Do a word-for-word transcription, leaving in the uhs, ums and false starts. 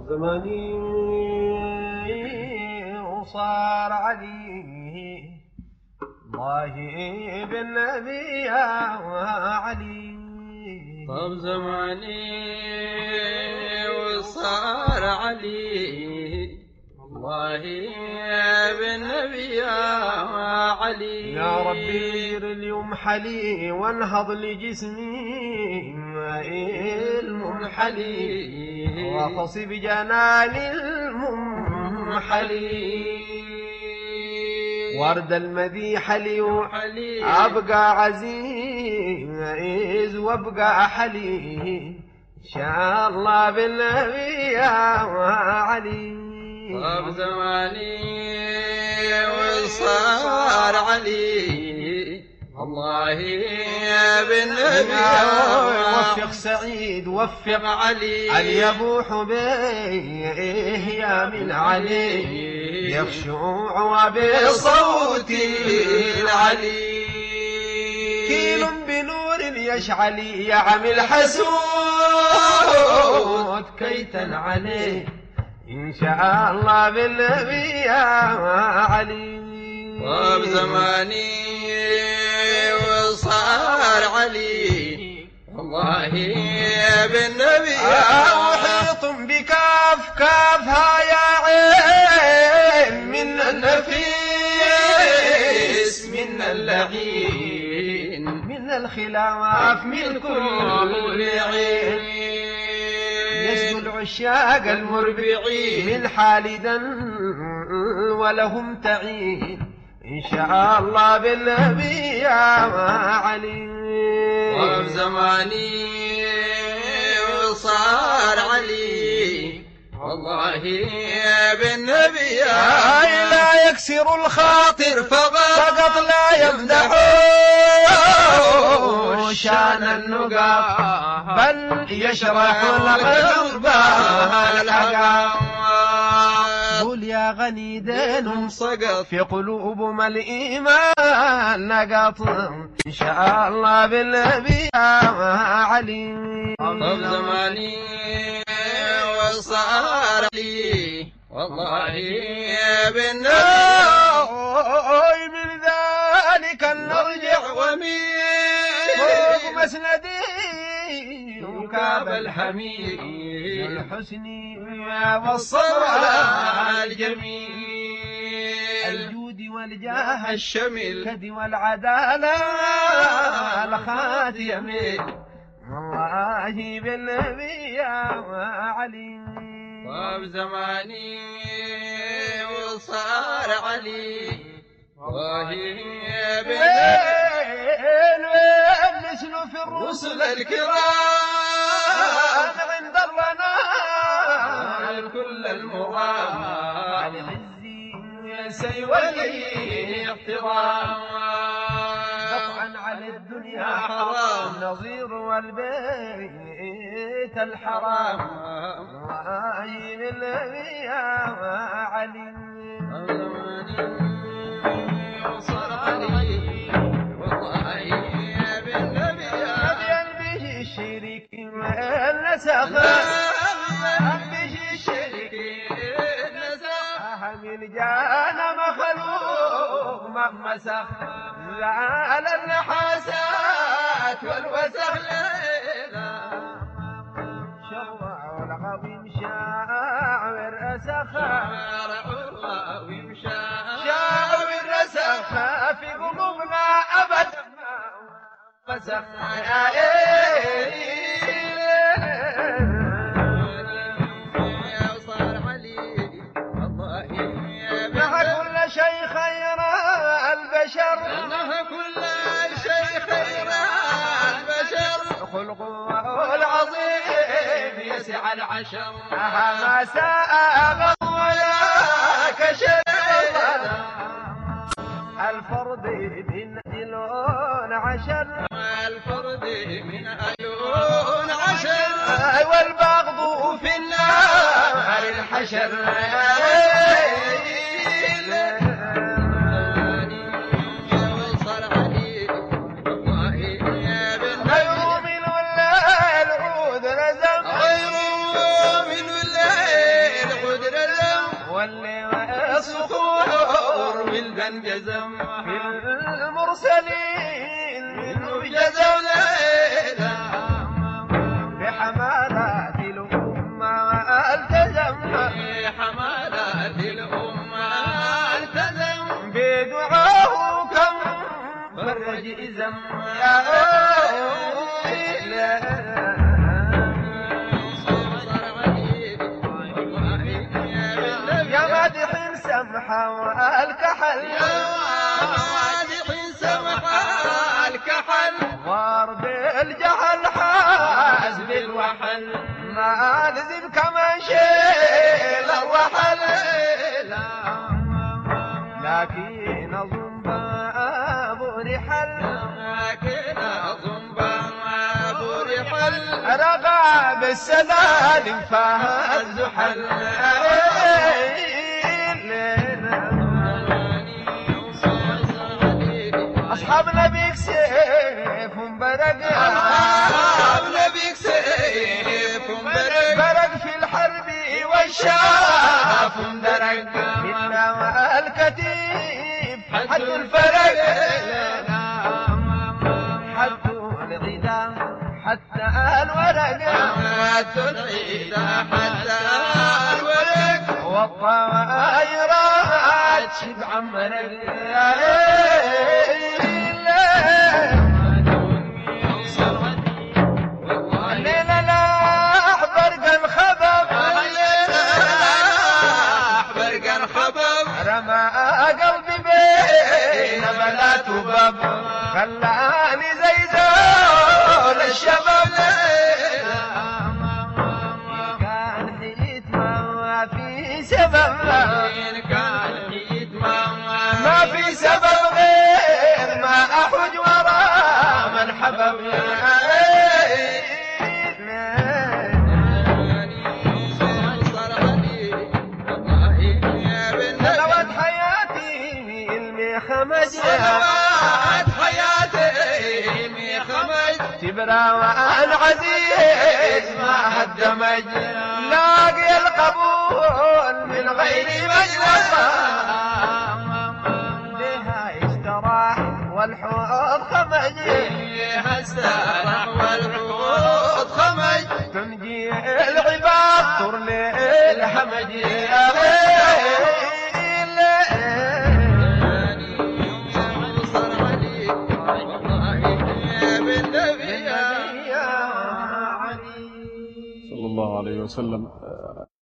زماني وصار علي الله بالنبي يا علي. طاب زماني وصار علي الله بالنبي يا علي. يا ربي اليوم حلي وانهض لجسمي المنحلي واخصي بجنان المنحلي ورد المديح لي أبقى عزيز وابقى حلي إن شاء الله بالنبي يا علي. طاب زماني وصار علي الله بالنبي وفق سعيد وفق علي علي يبوح بيه يا من علي يخشوع بصوت العلي كيل بنور يشعل يعمل حسود كيتا عليه إن شاء الله بالنبي يا علي. طاب زماني وصار علي والله بالنبي محيط بكاف كافها يا عين من النفيس من اللعين من الخلاف من كل عين يسمو العشاق المربعين من حالدا ولهم تعين إن شاء الله بالنبي يا علي. طاب زماني وصار علي والله بالنبي يا لا يكسر الخاطر فقط لا يمدحون شان النقاب بل يشرح القلب الحقاب. قول يا غني دين سقط في قلوبهم الإيمان نقط إن شاء الله بالنبي يا علي. طاب زماني وصار علي والله بالنبي من ذلك نرجع ومين فوق مسندي وكاب الحميد الحسن والصبر الجميل الجود والجاه الشمل الكد والعدالة الخاتم والله بالنبي يا علي. طاب زماني وصار علي والله بالنبي نسل في الرسل الرسل الكرام عند الرنان كل المرام عزي سيولي احترام قطعا على الدنيا حرام النظير والبيت الحرام الله بالنبي يا علي. وصار علي والله بالنبي يا به الشريك النسخ به الشريك من جانا مخلوق مسخ زعل النحاسات والوسخ شرع العظيم شاعر أسخ شاعر أسخ في قلوبنا أبد مسخ شيء خير البشر الله كل شيء خير البشر خلقه العظيم يسع العشر ما ساء ولا كشر الفرد من دلون عشر الفرد من ألون عشر والبغض في النار الحشر غير من ولا من جزم في المرسلين منه جزم ليلى بحمالات الأمة التزم في حملات الأمة التزم بدعاه كم فرج إزم يا يا مادح سمحة والكحل مادح سمحة الكحل ضرب الجهل حاز بالوحل ما نزل كمان شيء الرحل لكن أظن باب رحل لكن أظن باب رحل رقى بالسلالم فهز حل أصحاب نبيك سيف برق أصحاب نبيك سيف برق برق في الحرب والشاف درق منا والكتيب حد الفرق حد العدا حتى الورق حتى العيد حتى الورق والطائرات شبع مرق الليلة لاح برق الخبب برق الخبب رمى قلبي بين بنات وباب خلاني زي زول الشباب كان حيت ما في سبب إن كان حيد ما في سبب غير ما أحوج ورا من حبب نوت حياتي الميخمج صلوات حياتي مي خمج تبرى وأنا عزيز ما هدمج لاقي القبول من غير مجلس بها استراح والحوض خمج فيها السرح والحوض خمج تنجي العباد طر للحمج يا صلى الله عليه وسلم.